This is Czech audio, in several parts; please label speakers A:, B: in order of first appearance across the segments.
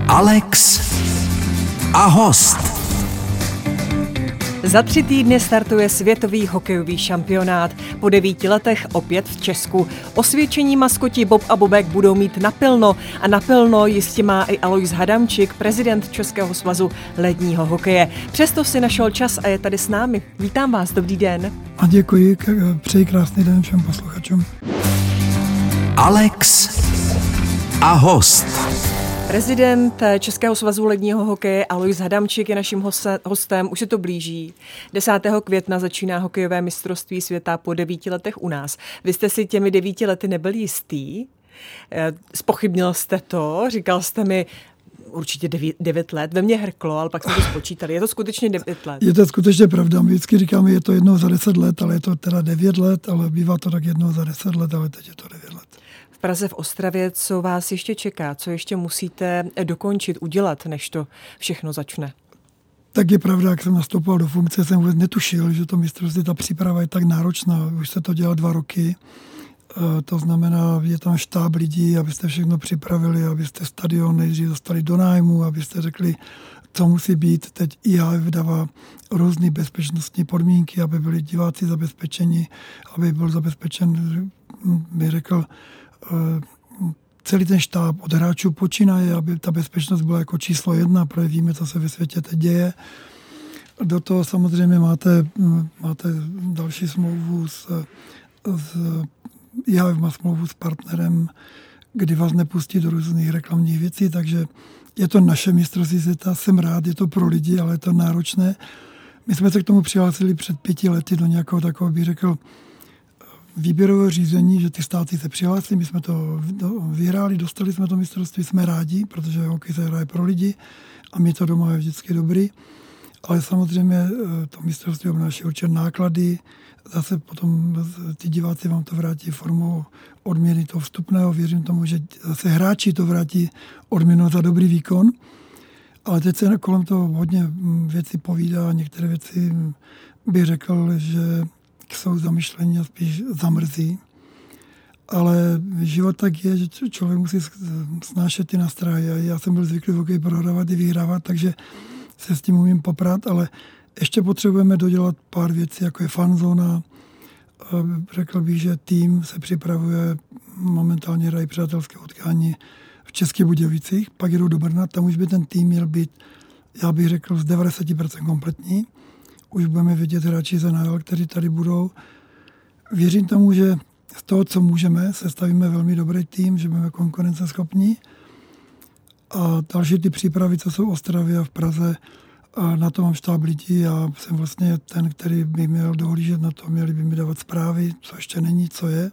A: Alex a host.
B: Za 3 týdny startuje světový hokejový šampionát. Po 9 letech opět v Česku. Osvědčení maskoti Bob a Bobek budou mít napilno. A napilno jistě má i Alois Hadamčík, prezident Českého svazu ledního hokeje. Přesto si našel čas a je tady s námi. Vítám vás, dobrý den.
C: A děkuji, přeji krásný den všem posluchačům.
A: Alex a host.
B: Prezident Českého svazu ledního hokeje Alois Hadamčík je naším hostem, už se to blíží. 10. května začíná hokejové mistrovství světa po 9 letech u nás. Vy jste si těmi 9 lety nebyl jistý? Zpochybnil jste to, říkal jste mi určitě 9 let, ve mně hrklo, ale pak jsme to spočítali. Je to skutečně 9 let?
C: Je to skutečně pravda, my vždycky říkáme, je to jednou za 10 let, ale je to teda 9 let, ale bývá to tak jednou za 10 let, ale teď je to 9 let.
B: V Praze, v Ostravě, co vás ještě čeká? Co ještě musíte dokončit, udělat, než to všechno začne?
C: Tak je pravda, jak jsem nastoupil do funkce, jsem vůbec netušil, že to mistrovství, ta příprava je tak náročná. Už se to dělá 2 roky. To znamená, je tam štáb lidí, abyste všechno připravili, abyste stadion nejdřív dostali do nájmu, abyste řekli, co musí být. Teď IHF dává různé bezpečnostní podmínky, aby byli diváci zabezpečeni, aby byl zabezpečen, bych řekl, celý ten štáb od hráčů počínaje, aby ta bezpečnost byla jako číslo 1, protože víme, co se ve světě teď děje. Do toho samozřejmě máte další smlouvu s IHF má smlouvu s partnerem, kdy vás nepustí do různých reklamních věcí, takže je to naše mistrovství světa, jsem rád, je to pro lidi, ale je to náročné. My jsme se k tomu přihlásili před 5 lety do nějakého takového, bych řekl, výběrového řízení, že ty státy se přihlásí, my jsme to vyhráli, dostali jsme to mistrovství, jsme rádi, protože hokej se hraje pro lidi a my to doma je vždycky dobrý. Ale samozřejmě to mistrovství obnáší určitě náklady, zase potom ty diváci vám to vrátí formou odměny toho vstupného. Věřím tomu, že zase hráči to vrátí odměnu za dobrý výkon. Ale teď se kolem toho hodně věcí povídá. Některé věci bych řekl, že jsou zamyšlení a spíš zamrzí. Ale život tak je, že člověk musí snášet ty nástrahy. Já jsem byl zvyklý v hokeji prohrávat i vyhrávat, takže se s tím umím poprat, ale ještě potřebujeme dodělat pár věcí, jako je fanzóna. Řekl bych, že tým se připravuje, momentálně hrají přátelské utkání v Českých Budějovicích, pak jedou do Brna, tam už by ten tým měl být, já bych řekl, z 90% kompletní. Už budeme vidět hráči z NHL, kteří tady budou. Věřím tomu, že z toho, co můžeme, sestavíme velmi dobrý tým, že budeme konkurenceschopní. A další ty přípravy, co jsou v Ostravě a v Praze, a na to mám štáb lidí. Já jsem vlastně ten, který by měl dohlížet na to, měli by mi dávat zprávy, co ještě není, co je.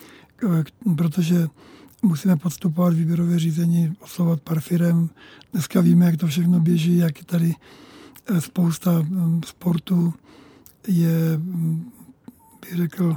C: Protože musíme podstupovat výběrové řízení, oslovovat pár firem. Dneska víme, jak to všechno běží, jak tady spousta sportu je, bych řekl,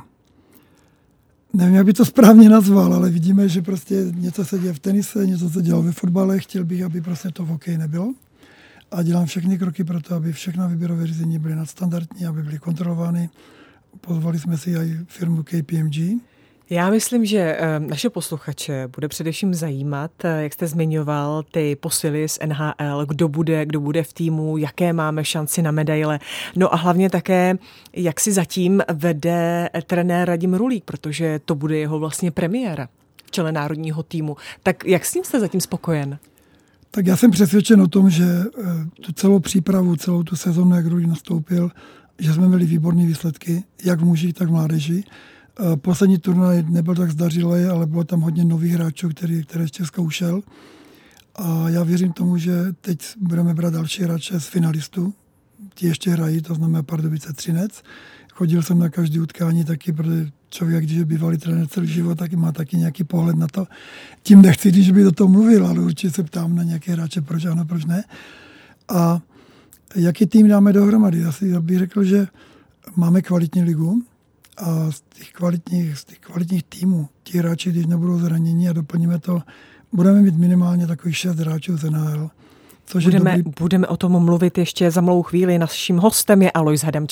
C: nevím, jak by to správně nazval, ale vidíme, že prostě něco se děje v tenise, něco se dělo ve fotbale. Chtěl bych, aby prostě to v hokeji nebylo. A dělám všechny kroky pro to, aby všechna výběrové řízení byly nadstandardní, aby byly kontrolovány. Pozvali jsme si i firmu KPMG.
B: Já myslím, že naše posluchače bude především zajímat, jak jste zmiňoval, ty posily z NHL, kdo bude v týmu, jaké máme šanci na medaile. No a hlavně také, jak si zatím vede trenér Radim Rulík, protože to bude jeho vlastně premiéra v čele národního týmu. Tak jak s ním jste zatím spokojen?
C: Tak já jsem přesvědčen o tom, že tu celou přípravu, celou tu sezonu, jak Rulík nastoupil, že jsme měli výborné výsledky, jak v mužích, tak v mládeži. Poslední turnaj nebyl tak zdařilý, ale bylo tam hodně nových hráčů, které z Česka ušel. A já věřím tomu, že teď budeme brát další hráče z finalistů. Ti ještě hrají, to znamená Pardubice Třinec. Chodil jsem na každý utkání taky, protože člověk, když je bývalý trenér celý život, tak má taky nějaký pohled na to. Tím nechci, když by do toho mluvil, ale určitě se ptám na nějaké hráče, proč ano, proč ne. A jaký tým dáme dohromady? Já bych řekl, že máme kvalitní ligu. A z těch kvalitních týmů, ti hráči, když nebudou zranění a doplníme to, budeme mít minimálně takových 6 hráčů z NHL.
B: Budeme o tom mluvit ještě za malou chvíli. Naším hostem je Alois Hadamčík.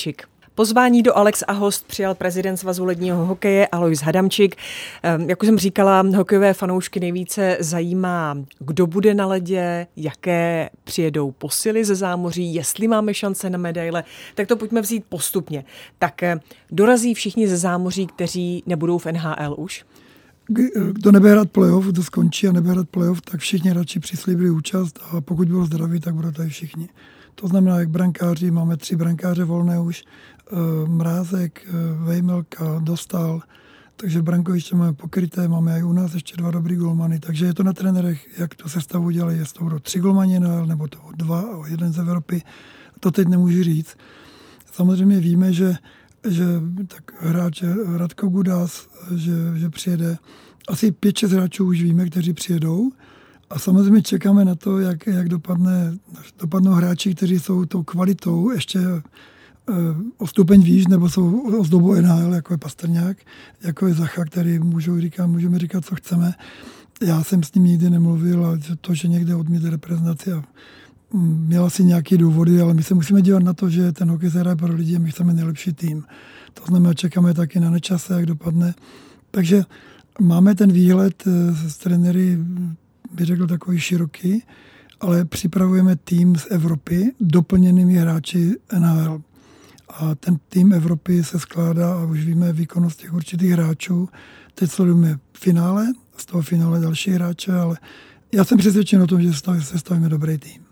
B: Pozvání do Alex a host přijal prezident Svazu ledního hokeje Alois Hadamčík. Jak už jsem říkala, hokejové fanoušky nejvíce zajímá, kdo bude na ledě, jaké přijedou posily ze zámoří, jestli máme šance na medaile. Tak to pojďme vzít postupně. Tak dorazí všichni ze zámoří, kteří nebudou v NHL už?
C: Kdo nebude hrát playoff, kdo skončí a nebude hrát playoff, tak všichni radši přislíbili účast a pokud budou zdraví, tak budou tady všichni. To znamená, jak brankáři, máme 3 brankáře volné už, Mrázek, Vejmelka, Dostal, takže brankoviště máme pokryté, máme i u nás ještě 2 dobrý golmany, takže je to na trenérech, jak to sestavu dělají, jestli to budou 3 golmani, nebo to 2 a 1 z Evropy, to teď nemůžu říct. Samozřejmě víme, že tak hráč Radko Gudas, že přijede. Asi 5-6 hráčů už víme, kteří přijedou. A samozřejmě čekáme na to, jak dopadnou hráči, kteří jsou tou kvalitou ještě o stupeň výš, nebo jsou ozdobou NHL, jako je Pastrňák, jako je Zacha, který můžeme říkat, co chceme. Já jsem s ním nikdy nemluvil a to, že někde odmítl reprezentaci a měl asi nějaké důvody, ale my se musíme dívat na to, že ten hokej se hraje pro lidi a my chceme nejlepší tým. To znamená, čekáme taky na Nečase, jak dopadne. Takže máme ten výhled z trenéry, bych řekl, takový široký, ale připravujeme tým z Evropy doplněnými hráči NHL. A ten tým Evropy se skládá a už víme výkonnost těch určitých hráčů. Teď sledujeme finále, z toho finále další hráče, ale já jsem přesvědčen o tom, že sestavíme dobrý tým.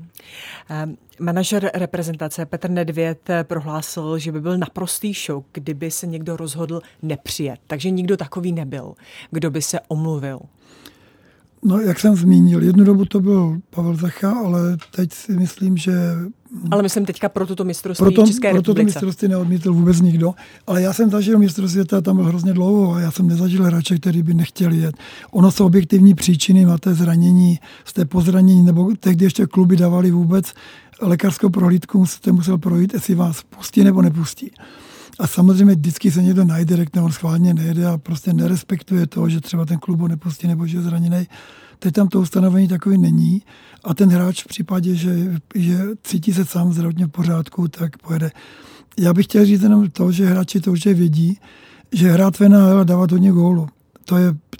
B: Manažer reprezentace Petr Nedvěd prohlásil, že by byl naprostý šok, kdyby se někdo rozhodl nepřijet. Takže nikdo takový nebyl, kdo by se omluvil.
C: No, jak jsem zmínil, jednu dobu to byl Pavel Zacha, ale teď si myslím, že...
B: Ale myslím teďka pro toto mistrovství České republice.
C: Pro toto mistrovství neodmítl vůbec nikdo. Ale já jsem zažil mistrovství světa, tam byl hrozně dlouho a já jsem nezažil hráče, který by nechtěli jet. Ono jsou objektivní příčiny, máte zranění, jste po zranění, nebo tehdy ještě kluby dávali vůbec lékařskou prohlídku, jste musel projít, jestli vás pustí nebo nepustí. A samozřejmě vždycky se někdo najde, řekne, on schválně nejede a prostě nerespektuje to, že třeba ten klub ho nepustí nebo že je zraněný. Teď tam to ustanovení takový není a ten hráč v případě, že cítí se sám zdravotně v pořádku, tak pojede. Já bych chtěl říct jenom to, že hráči to určitě vědí, že hrát v NHL a dávat hodně gólu. To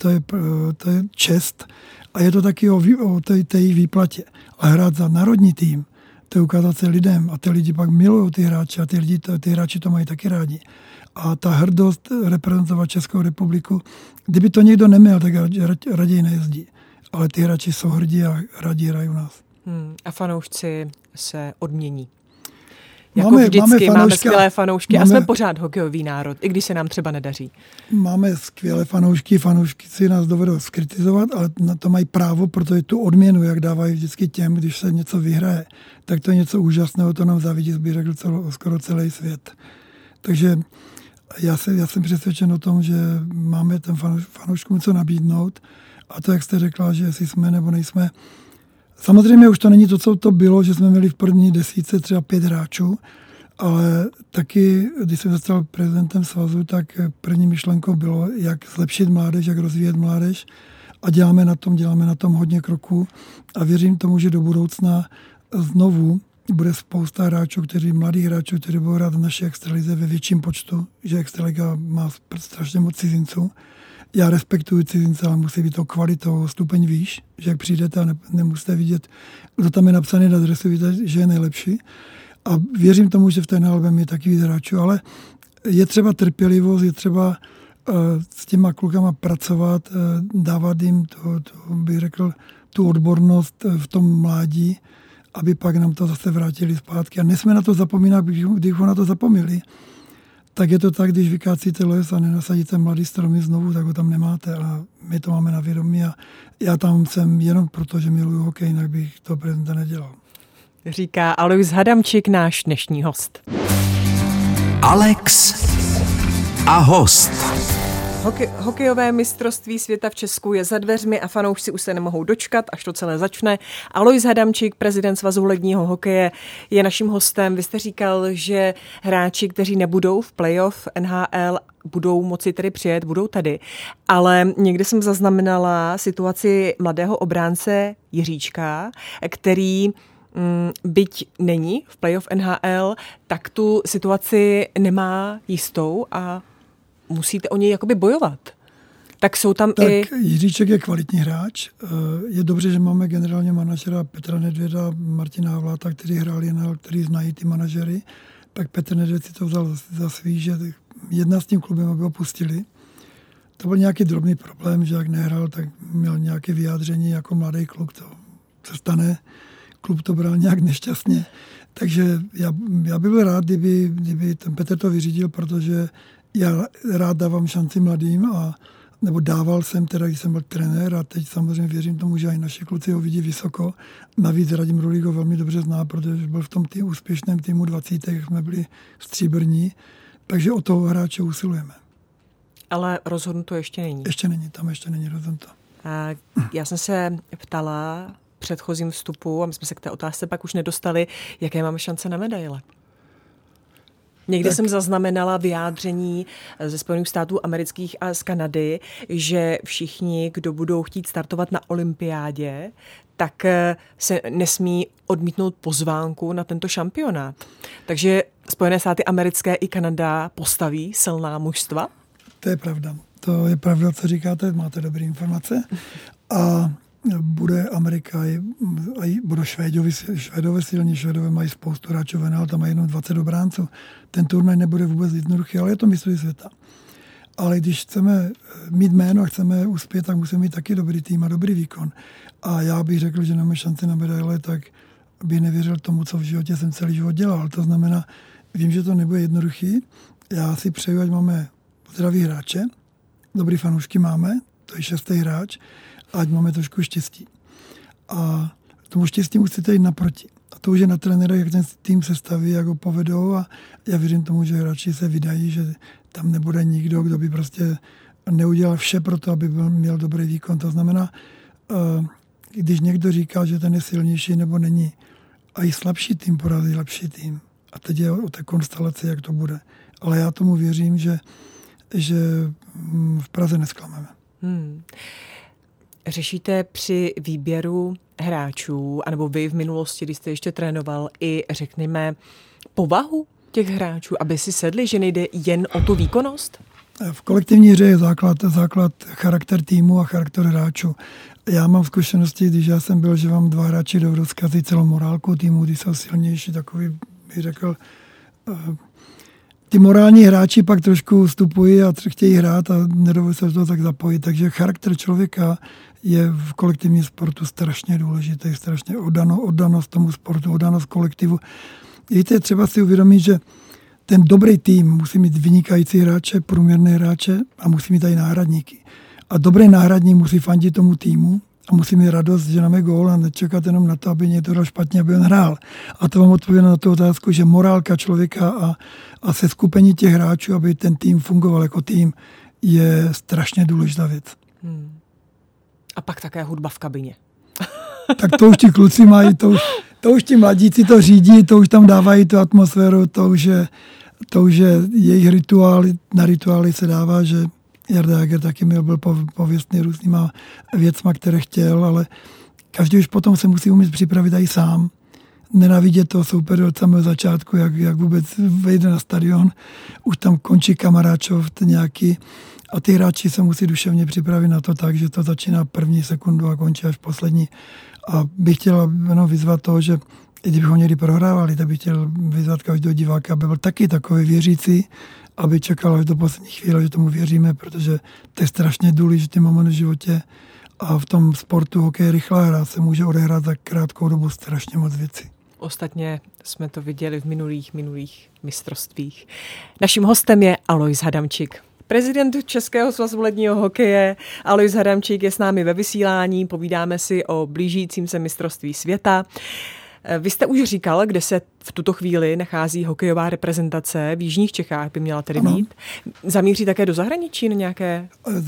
C: je čest a je to taky o té jejich výplatě. A hrát za národní tým, to je ukázat se lidem a ty lidi pak milují ty hráče a ty hráči to mají taky rádi. A ta hrdost reprezentovat Českou republiku, kdyby to někdo neměl, tak raději nejezdí. Ale ty hráči jsou hrdí a rádi hrají u nás.
B: A fanoušci se odmění. Jako vždycky máme skvělé fanoušky a jsme pořád hokejový národ, i když se nám třeba nedaří.
C: Máme skvělé fanoušky si nás dovedou skritizovat, ale na to mají právo, protože tu odměnu, jak dávají vždycky těm, když se něco vyhraje, tak to je něco úžasného, to nám závidí, bych řekl, skoro celý svět. Takže já jsem přesvědčen o tom, že máme ten fanouškům co nabídnout a to, jak jste řekla, že jestli jsme nebo nejsme. Samozřejmě už to není to, co to bylo, že jsme měli v první desítce třeba 5 hráčů, ale taky, když jsem se stal prezidentem svazu, tak první myšlenkou bylo, jak zlepšit mládež, jak rozvíjet mládež a děláme na tom hodně kroků a věřím tomu, že do budoucna znovu bude spousta mladých hráčů, kteří budou hrát v naší extralize ve větším počtu, že extraliga má strašně moc cizinců. Já respektuji cizince, ale musí být to kvalitou stupeň výš, že jak přijdete a nemusíte vidět, kdo tam je napsaný na dresu, víte, že je nejlepší. A věřím tomu, že v té album je taky víc hráčů, ale je třeba trpělivost, je třeba s těma klukama pracovat, dávat jim bych řekl, tu odbornost v tom mládí, aby pak nám to zase vrátili zpátky. A nesmíme na to zapomínat, když na to zapomněli, tak je to tak, když vykácíte les a nenasadíte mladý stromy znovu, tak ho tam nemáte a my to máme na vědomí a já tam jsem jenom proto, že miluju hokej, jinak bych to prezidenta nedělal.
B: Říká Alois Hadamčík, náš dnešní host.
A: Alex a host.
B: Hokejové mistrovství světa v Česku je za dveřmi a fanoušci už se nemohou dočkat, až to celé začne. Alois Hadamčík, prezident Svazu ledního hokeje, je naším hostem. Vy jste říkal, že hráči, kteří nebudou v playoff NHL, budou moci tedy přijet, budou tady. Ale někdy jsem zaznamenala situaci mladého obránce Jiříčka, který byť není v playoff NHL, tak tu situaci nemá jistou a musíte o něj jakoby bojovat. Tak jsou tam
C: tak
B: i...
C: Jiříček je kvalitní hráč. Je dobře, že máme generálního manažera Petra Nedvěda, Martina Havláta, kteří hráli NHL, kteří znají ty manažery. Tak Petr Nedvěd si to vzal za svý, že jedna s tím klubem, aby ho pustili. To byl nějaký drobný problém, že jak nehrál, tak měl nějaké vyjádření jako mladý kluk. To se stane. Klub to bral nějak nešťastně. Takže já bych byl rád, kdyby ten Petr to vyřídil, protože já rád dávám šanci mladým, nebo dával jsem teda, když jsem byl trenér a teď samozřejmě věřím tomu, že i naši kluci ho vidí vysoko. Navíc Radim Rulík ho velmi dobře zná, protože byl v tom úspěšném týmu 20. jsme byli stříbrní, takže o toho hráče usilujeme.
B: Ale rozhodnuto ještě není.
C: Tam ještě není rozhodnuto.
B: Já jsem se ptala v předchozím vstupu, a my jsme se k té otázce pak už nedostali, jaké máme šance na medaile. Někdy jsem zaznamenala vyjádření ze Spojených států amerických a z Kanady, že všichni, kdo budou chtít startovat na olympiádě, tak se nesmí odmítnout pozvánku na tento šampionát. Takže Spojené státy americké i Kanada postaví silná mužstva?
C: To je pravda. To je pravda, co říkáte, máte dobré informace. A bude Amerika, a budou Švédové silní, Švédové mají spoustu hráčů, ale tam mají jenom 20 obránců. Ten turnaj nebude vůbec jednoduchý, ale je to mistrovství světa. Ale když chceme mít jméno a chceme uspět, tak musíme mít taky dobrý tým a dobrý výkon. A já bych řekl, že máme šanci na medaile, tak bych nevěřil tomu, co v životě jsem celý život dělal. To znamená, vím, že to nebude jednoduchý. Já si přeju, ať máme zdraví hráče, dobrý fanoušky máme, to je 6. hráč, ať máme trošku štěstí. A tomu štěstí musíte jít naproti. A to už je na trenérech, jak ten tým se staví, jak ho povedou a já věřím tomu, že hráči se vydají, že tam nebude nikdo, kdo by prostě neudělal vše pro to, aby měl dobrý výkon. To znamená, když někdo říká, že ten je silnější nebo není, a i slabší tým porazí lepší tým. A teď je o té konstelaci, jak to bude. Ale já tomu věřím, že v Praze nesklameme.
B: Řešíte při výběru hráčů, anebo vy v minulosti, když jste ještě trénoval, i řekněme povahu těch hráčů, aby si sedli, že nejde jen o tu výkonnost?
C: V kolektivní hře je základ charakter týmu a charakter hráčů. Já mám zkušenosti, když já jsem byl, že vám 2 hráči dovedou zkazit celou morálku týmu, když jsou silnější, takový bych řekl. Ty morální hráči pak trošku vstupují a chtějí hrát a nedovedou se do toho tak zapojit. Takže charakter člověka je v kolektivním sportu strašně důležitý, strašně oddanost tomu sportu, oddanost kolektivu. Víte, třeba si uvědomit, že ten dobrý tým musí mít vynikající hráče, průměrné hráče a musí mít i náhradníky. A dobrý náhradník musí fandit tomu týmu a musí mít radost, že nám je gól a nečekat jenom na to, aby někdo dal špatně, aby on hrál. A to vám odpověděl na tu otázku, že morálka člověka a seskupení těch hráčů, aby ten tým fungoval jako tým, je strašně důležitá věc.
B: A pak také hudba v kabině.
C: Tak to už ti kluci mají, to už ti mladíci to řídí, to už tam dávají tu atmosféru, to už je jejich rituál, na rituály se dává, že Jarda Jágr taky byl pověstný různýma věcma, které chtěl, ale každý už potom se musí umět připravit i sám. Nenávidět toho soupeře od samého začátku, jak vůbec vejde na stadion. Už tam končí kamaráčov nějaký a ty hráči se musí duševně připravit na to tak, že to začíná první sekundu a končí až poslední. A bych chtěl vyzvat toho, že i kdybychom někdy prohrávali, tak bych chtěl vyzvat každého diváka, aby byl taky takový věřící, aby čekal až do poslední chvíle, že tomu věříme, protože to je strašně důležitý moment v životě a v tom sportu hokej rychlá hra se může odehrát za krátkou dobu strašně moc věcí.
B: Ostatně jsme to viděli v minulých mistrovstvích. Naším hostem je Alojz Hadamčík. Prezident Českého svazu ledního hokeje Alojz Hadamčík je s námi ve vysílání, povídáme si o blížícím se mistrovství světa. Vy jste už říkal, kde se v tuto chvíli nachází hokejová reprezentace, v jižních Čechách by měla tedy být. Zamíří také do zahraničí na nějaké?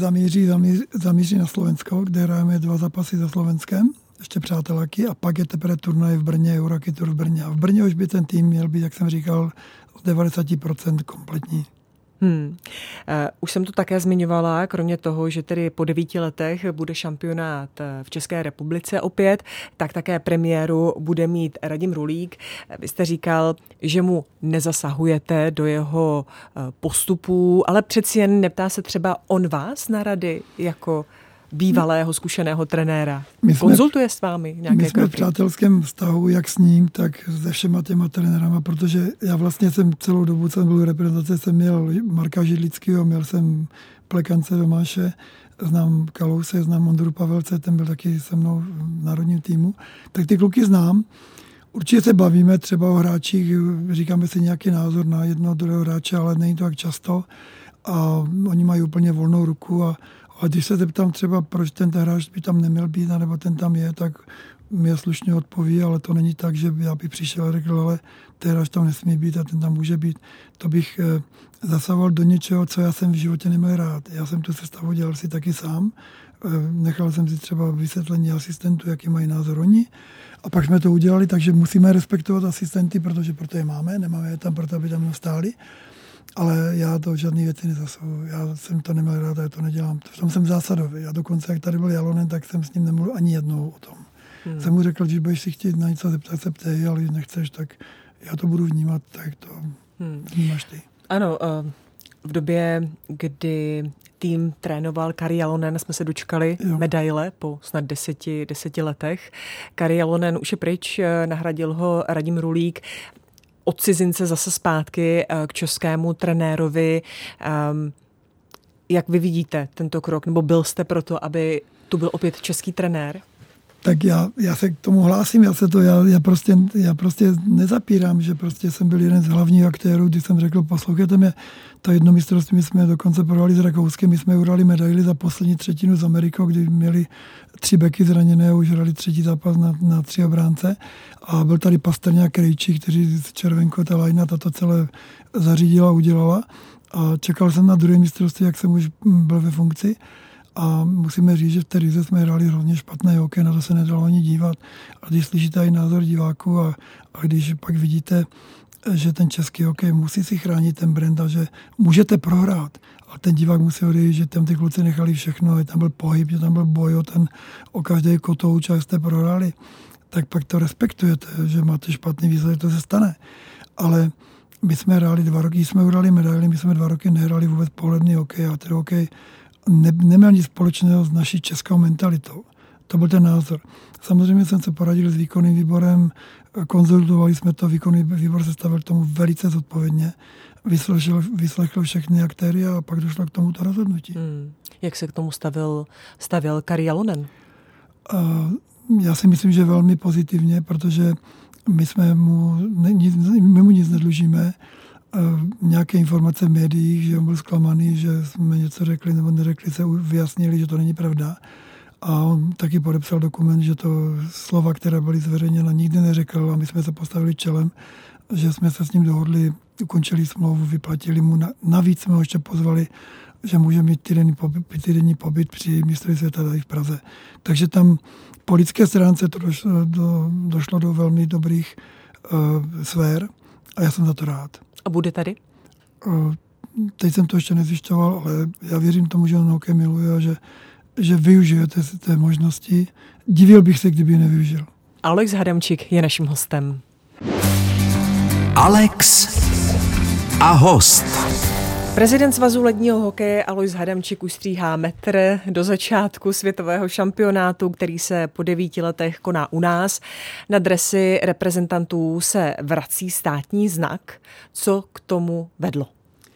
C: Zamíří na Slovensko, kde hrajeme 2 zápasy za Slovenskem, ještě přáteláky, a pak je teprve turnaj v Brně, Eurohockey Tour v Brně. A v Brně už by ten tým měl být, jak jsem říkal, z 90% kompletní.
B: Už jsem to také zmiňovala, kromě toho, že tedy po 9 letech bude šampionát v České republice opět, tak také premiéru bude mít Radim Rulík. Vy jste říkal, že mu nezasahujete do jeho postupů, ale přeci jen neptá se třeba on vás na rady jako bývalého zkušeného trenéra. Konzultuje s vámi nějaké
C: My jsme
B: kroky?
C: v přátelském vztahu jak s ním, tak se všema těma trenérama, protože já vlastně jsem celou dobu, co jsem byl v reprezentaci, jsem měl Marka Židlického, měl jsem Plekance Tomáše, znám Kalouse, znám Ondru Pavelce, ten byl taky se mnou v národním týmu. Tak ty kluky znám. Určitě se bavíme třeba o hráčích, říkáme si nějaký názor na jednoho druhého hráče, ale není to tak často. A oni mají úplně volnou ruku a když se zeptám třeba, proč ten hráč by tam neměl být, nebo ten tam je, tak mě slušně odpoví, ale to není tak, že já bych přišel a řekl, ale ten hráč tam nesmí být a ten tam může být. To bych zasahoval do něčeho, co já jsem v životě neměl rád. Já jsem tu sestavu dělal si taky sám. Nechal jsem si třeba vysvětlení asistentů, jaký mají názor oni. A pak jsme to udělali, takže musíme respektovat asistenty, protože proto je máme, nemáme je tam proto, aby tam stáli. Ale já to žádný věci nezasahuji. Já jsem to neměl rád a já to nedělám. V tom jsem zásadový. Já dokonce, jak tady byl Jalonen, tak jsem s ním nemluvil ani jednou o tom. Jsem mu řekl, když budeš si chtít na něco zeptat, se ptej, ale když nechceš, tak já to budu vnímat, tak to vnímáš ty.
B: Ano, v době, kdy tým trénoval Kari Jalonen, jsme se dočkali medaile po snad 10 letech. Kari Jalonen už je pryč, nahradil ho Radim Rulík. Od cizince zase zpátky k českému trenérovi. Jak vy vidíte tento krok? Nebo byl jste proto, aby tu byl opět český trenér?
C: Tak já se k tomu hlásím, já prostě nezapírám, že prostě jsem byl jeden z hlavních aktérů, když jsem řekl, poslouchejte mě, to jedno mistrovství jsme dokonce prohrali s Rakouskem, my jsme uhrali medaili za poslední třetinu s Amerikou, kdy měli 3 beky zraněné a už hrali třetí zápas na 3 obránce a byl tady Pastrňák, Krejčí, kteří z Červenko, ta lajna, to celé zařídila, udělala a čekal jsem na druhé mistrovství, jak jsem už byl ve funkci. A musíme říct, že v té Rize jsme hráli hrozně špatné hokej, na to se nedalo ani dívat. A když slyšíte i názor diváků a když pak vidíte, že ten český hokej musí si chránit ten brand a že můžete prohrát, a ten divák musí odejít, že tam ty kluci nechali všechno, že tam byl pohyb, že tam byl boj o každý kotouč a jste prohráli, tak pak to respektujete, že máte špatný výsledek, to se stane. Ale my jsme hráli 2 roky, jsme uhrali medaily, my jsme 2 roky nehráli vůbec pohledný hokej a ten hokej neměl nic společného s naší českou mentalitou. To byl ten názor. Samozřejmě jsem se poradil s výkonným výborem, konzultovali jsme to, výkonný výbor se stavil k tomu velice zodpovědně, vyslechl všechny aktéry a pak došlo k tomuto rozhodnutí.
B: Jak se k tomu stavěl Kari Jalonen?
C: Já si myslím, že velmi pozitivně, protože my mu nic nedlužíme. Nějaké informace v médiích, že on byl zklamaný, že jsme něco řekli nebo neřekli, se vyjasnili, že to není pravda. A on taky podepsal dokument, že to slova, které byly zveřejněna, nikdy neřekl a my jsme se postavili čelem, že jsme se s ním dohodli, ukončili smlouvu, vyplatili mu. Navíc jsme ho ještě pozvali, že může mít týdenní pobyt při mistrovství světa tady v Praze. Takže tam po lidské stránce to došlo do velmi dobrých sfér a já jsem za to rád.
B: A bude tady?
C: Teď jsem to ještě nezjišťoval, ale já věřím tomu, že on hokej miluje a že využije té možnosti. Divil bych se, kdyby ji nevyužil.
B: Alex Hadamčík je naším hostem.
A: Alex a host.
B: Prezident Svazu ledního hokeje Alois Hadamčík už stříhá metr do začátku světového šampionátu, který se po 9 letech koná u nás. Na dresy reprezentantů se vrací státní znak. Co k tomu vedlo?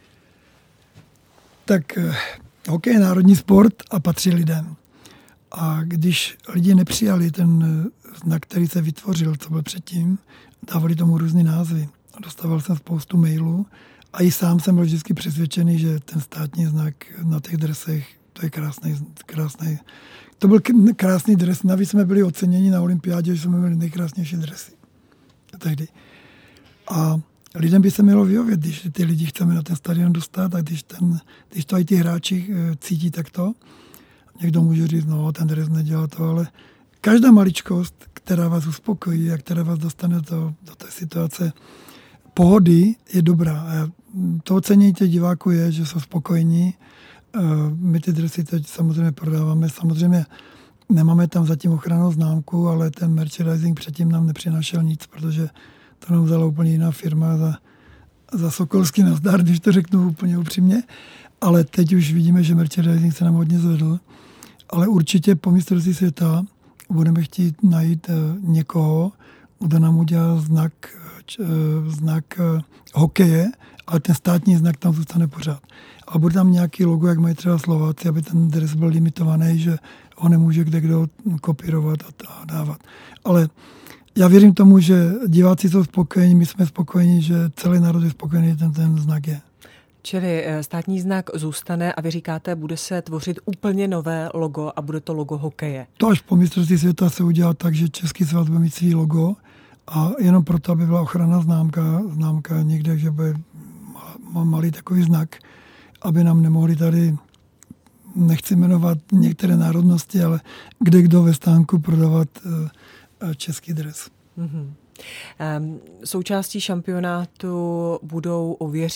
C: Tak hokej je národní sport a patří lidem. A když lidi nepřijali ten znak, který se vytvořil, co byl předtím, dávali tomu různý názvy. Dostával jsem spoustu mailů a i sám jsem byl vždycky přesvědčený, že ten státní znak na těch dresech, to je krásný. To byl krásný dres, navíc jsme byli oceněni na olympiádě, že jsme měli nejkrásnější dresy. Tehdy. A lidem by se mělo vyhovět, když ty lidi chceme na ten stadion dostat a když to i ty hráči cítí takto. Někdo může říct, no ten dres nedělá to, ale každá maličkost, která vás uspokojí a která vás dostane do té situace pohody je dobrá. To ocenění těch diváků je, že jsou spokojení. My ty dresy teď samozřejmě prodáváme. Samozřejmě nemáme tam zatím ochrannou známku, ale ten merchandising předtím nám nepřinášel nic, protože to nám vzala úplně jiná firma za sokolský nazdar, když to řeknu úplně upřímně. Ale teď už vidíme, že merchandising se nám hodně zvedl. Ale určitě po mistrovství světa budeme chtít najít někoho, kdo nám udělá znak hokeje, ale ten státní znak tam zůstane pořád. A bude tam nějaký logo, jak mají třeba Slováci, aby ten dres byl limitovaný, že ho nemůže kdekdo kopírovat a dávat. Ale já věřím tomu, že diváci jsou spokojení, my jsme spokojení, že celý národ je spokojený, ten znak je.
B: Čili státní znak zůstane a vy říkáte, bude se tvořit úplně nové logo a bude to logo hokeje. To
C: až po mistrovství světa se udělá tak, že Český svaz bude mít svý logo a jenom proto, aby byla ochranná známka někde, že bude malý takový znak, aby nám nemohli tady, nechci jmenovat některé národnosti, ale kde kdo ve stánku prodávat český dres.
B: Mm-hmm. Součástí šampionátu budou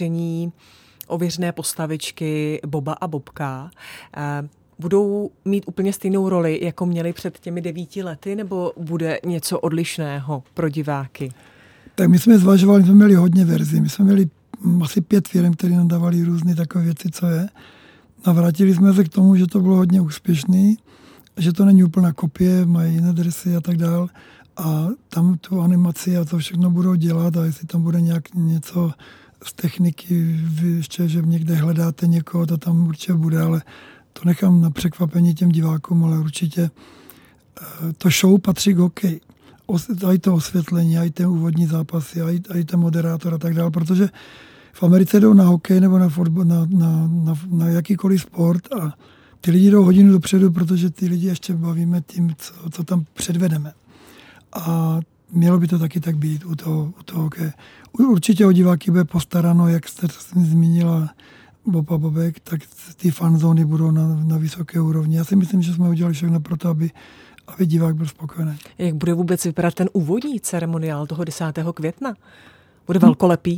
B: ověřené postavičky Boba a Bobka. Budou mít úplně stejnou roli, jako měli před těmi 9 lety, nebo bude něco odlišného pro diváky?
C: Tak my jsme zvažovali, jsme měli hodně verzí. My jsme měli asi 5 firm, které nám dávali různé takové věci, co je. Navrátili jsme se k tomu, že to bylo hodně úspěšný, že to není úplná kopie, mají jiné dresy a tak dále. A tam tu animaci a to všechno budou dělat a jestli tam bude něco z techniky, ještě, že někde hledáte někoho, to tam určitě bude, ale to nechám na překvapení těm divákům, ale určitě to show patří k hokeji. A i to osvětlení, a i ten úvodní zápasy, a i ten moderátor a tak dále, protože v Americe jdou na hokej nebo na fotbal, na jakýkoliv sport a ty lidi jdou hodinu dopředu, protože ty lidi ještě bavíme tím, co tam předvedeme. A mělo by to taky tak být u toho hokeje. Určitě o diváky bude postaráno, jak jste zmínila Bob a Bobek, tak ty fanzóny budou na vysoké úrovni. Já si myslím, že jsme udělali všechno pro to, aby divák byl spokojený.
B: Jak bude vůbec vypadat ten úvodní ceremoniál toho 10. května? Bude velkolepý?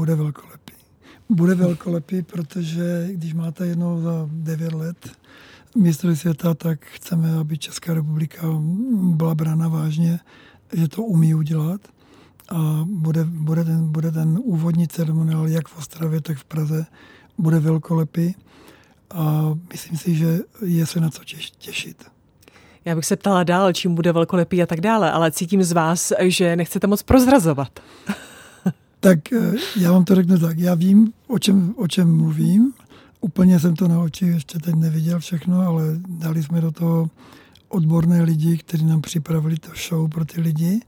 C: Bude velkolepý, protože když máte jednou za 9 let mistrovství světa, tak chceme, aby Česká republika byla brána vážně, že to umí udělat. A bude ten úvodní ceremoniál jak v Ostravě, tak v Praze. Bude velkolepý a myslím si, že je se na co těšit.
B: Já bych se ptala dál, čím bude velkolepý a tak dále, ale cítím z vás, že nechcete moc prozrazovat.
C: Tak já vám to řeknu tak. Já vím, o čem mluvím. Úplně jsem to na oči ještě teď neviděl všechno, ale dali jsme do toho odborné lidi, kteří nám připravili to show pro ty lidi.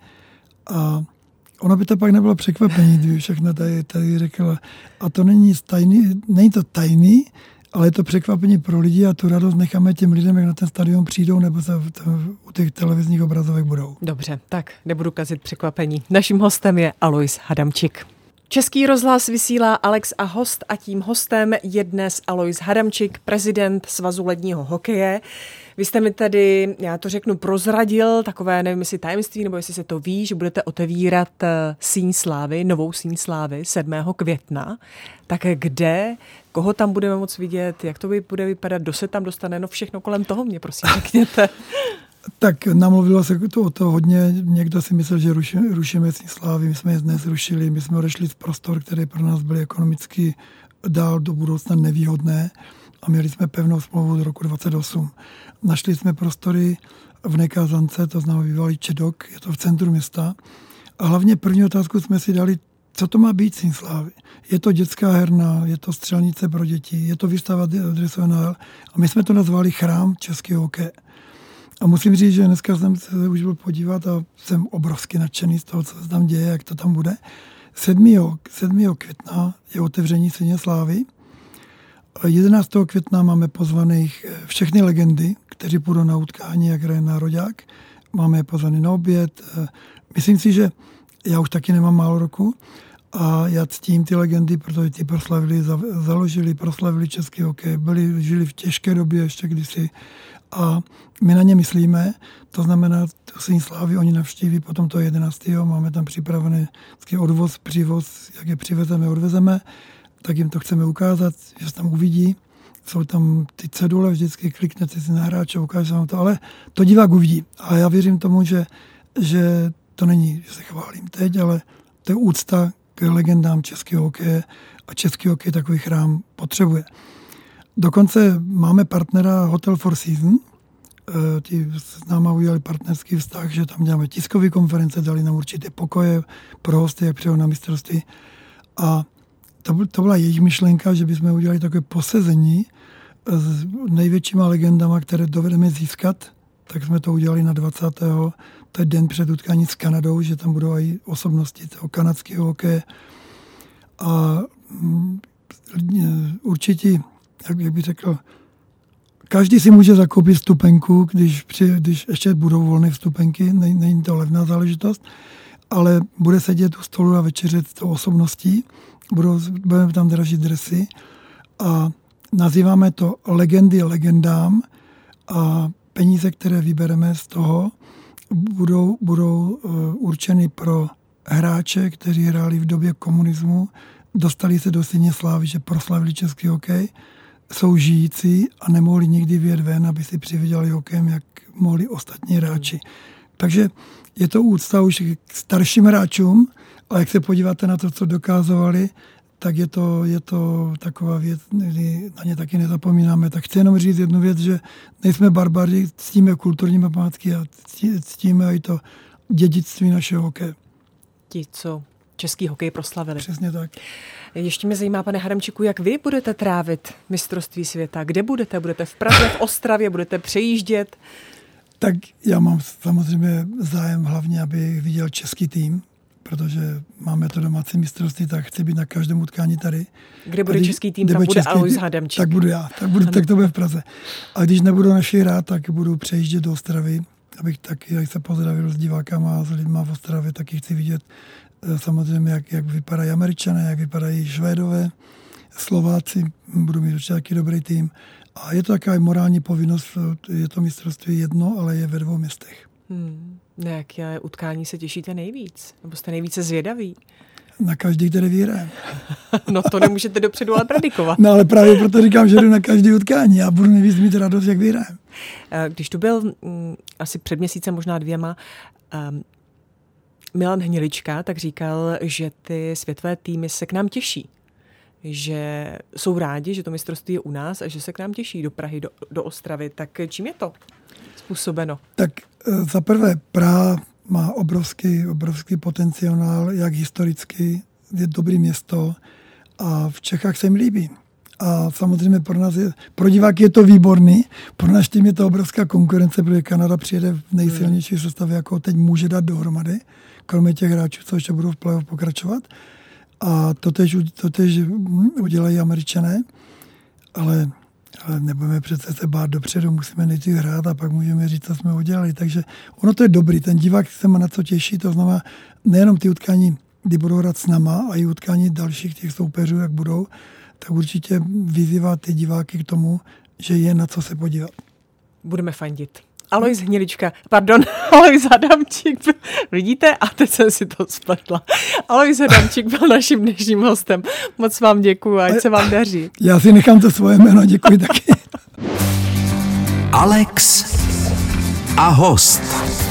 C: A ono by to pak nebylo překvapení, kdyby všechno tady řekla. A to není to tajný, ale je to překvapení pro lidi a tu radost necháme těm lidem, jak na ten stadion přijdou nebo se u těch televizních obrazovek budou.
B: Dobře, tak nebudu kazit překvapení. Naším hostem je Alois Hadamčík. Český rozhlas vysílá Alex a host a tím hostem je dnes Alois Hadamčík, prezident Svazu ledního hokeje. Vy jste mi tady, já to řeknu, prozradil takové, nevím, jestli tajemství, nebo jestli se to ví, že budete otevírat síň slávy, novou síň slávy 7. května. Tak kde, koho tam budeme moc vidět, jak to bude vypadat, kdo se tam dostane, no všechno kolem toho mě prosím řekněte.
C: Tak namluvilo se o to hodně, někdo si myslel, že rušíme síň slávy, my jsme je dnes rušili, my jsme odešli z prostor, které pro nás byly ekonomicky dál do budoucna nevýhodné a měli jsme pevnou smlouvu do roku 2028. Našli jsme prostory v Nekázance, to znamená bývalý Čedok, je to v centru města. A hlavně první otázku jsme si dali, co to má být síň slávy. Je to dětská herna, je to střelnice pro děti, je to výstava dresů NHL a my jsme to nazvali Chrám českého hokeje. A musím říct, že dneska jsem se už byl podívat a jsem obrovsky nadšený z toho, co se tam děje, jak to tam bude. 7. května je otevření síně slávy. 11. května máme pozvaných všechny legendy, kteří půjdou na utkání, jak hraje nároďák. Máme je pozvaný na oběd. Myslím si, že já už taky nemám málo roku a já ctím ty legendy, protože ty proslavili český hokej, žili v těžké době ještě kdysi a my na ně myslíme, to znamená, to Síň slávy oni navštíví potom to 11. Máme tam připravený odvoz, přivoz, jak je přivezeme, odvezeme, tak jim to chceme ukázat, že se tam uvidí. Jsou tam ty cedule, vždycky kliknete si na hráče, ukáže vám to, ale to divák uvidí. A já věřím tomu, že to není, že se chválím teď, ale to je úcta k legendám českého hokeje a český hokej takový chrám potřebuje. Dokonce máme partnera Hotel Four Seasons, ti s náma udělali partnerský vztah, že tam děláme tiskové konference, dali nám určité pokoje pro hosty, jak přijel na mistrovství. A to byla jejich myšlenka, že bychom udělali takové posezení s největšíma legendama, které dovedeme získat. Tak jsme to udělali na 20. To je den před utkání s Kanadou, že tam budou i osobnosti toho kanadského hokeje. A určitě, jak bych řekl, každý si může zakoupit vstupenku, když ještě budou volné vstupenky, není to levná záležitost, ale bude sedět u stolu a večeřet s tou osobností, budeme tam dražit dresy a nazýváme to legendy legendám a peníze, které vybereme z toho, budou určeny pro hráče, kteří hráli v době komunismu, dostali se do Síně slávy, že proslavili český hokej, jsou žijící a nemohli nikdy vyjet ven, aby si přivydělali hokejem, jak mohli ostatní hráči. Takže je to úcta už k starším hráčům, ale jak se podíváte na to, co dokázovali, tak je to taková věc, kdy na ně taky nezapomínáme. Tak chci jenom říct jednu věc, že nejsme barbary, ctíme kulturní památky a ctíme i to dědictví našeho hokeje.
B: Ti, co český hokej proslavili.
C: Přesně tak.
B: Ještě mě zajímá, pane Hadamčíku, jak vy budete trávit mistrovství světa? Kde budete? Budete v Praze, v Ostravě? Budete přejíždět?
C: Tak já mám samozřejmě zájem hlavně, abych viděl český tým, protože máme to domácí mistrovství, tak chci být na každém utkání tady.
B: Kde bude český tým, tam bude Alois Hadamčík.
C: Tak budu já, tak to bude v Praze. A když nebudu naši hrát, tak budu přejíždět do Ostravy, abych taky, jak se pozdravil s divákama a s lidma v Ostravě, taky chci vidět samozřejmě, jak vypadají Američané, jak vypadají Švédové, Slováci, budu mít určitě taky dobrý tým. A je to taková morální povinnost, je to mistrovství jedno, ale je ve 2 městech.
B: Na jaké utkání se těšíte nejvíc? Nebo jste nejvíce zvědaví?
C: Na každý, který vyhraje.
B: No to nemůžete dopředu ale predikovat.
C: No ale právě proto říkám, že jdu na každý utkání a budu nejvíc mít radost, jak vyhrajem.
B: Když tu byl asi před měsícem, možná 2, Milan Hnilička, tak říkal, že ty světové týmy se k nám těší. Že jsou rádi, že to mistrovství je u nás a že se k nám těší do Prahy, do Ostravy. Tak čím je to způsobeno?
C: Tak za prvé Praha má obrovský potenciál, jak historicky, je dobré město a v Čechách se jim líbí. A samozřejmě pro diváky je to výborný, pro náš tým je to obrovská konkurence, protože Kanada přijede v nejsilnější sestavě, jako teď může dát dohromady, kromě těch hráčů, co ještě budou v playoff pokračovat. A to tež udělají Američané, ale nebudeme přece se bát dopředu, musíme nejdřív hrát a pak můžeme říct, co jsme udělali. Takže ono to je dobrý, ten divák se má na co těší, to znamená nejenom ty utkání, kdy budou hrát s náma, a i utkání dalších těch soupeřů, jak budou, tak určitě vyzývá ty diváky k tomu, že je na co se podívat.
B: Budeme fandit. Alois Hadamčík, vidíte? A teď jsem si to spletla. Alois Hadamčík byl naším dnešním hostem. Moc vám děkuju a ať se vám daří.
C: Já si nechám to svoje jméno, děkuji taky.
A: Alex a host.